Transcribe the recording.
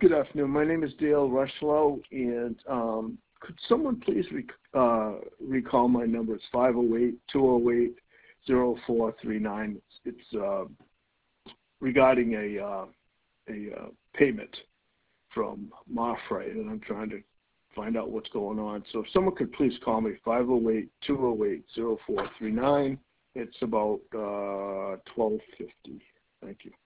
Good afternoon. My name is Dale Rushlow, and could someone please recall my number? It's 508-208-0439. It's regarding a payment from Marfrey, and I'm trying to find out what's going on. So if someone could please call me, 508-208-0439. It's about $12.50. Thank you.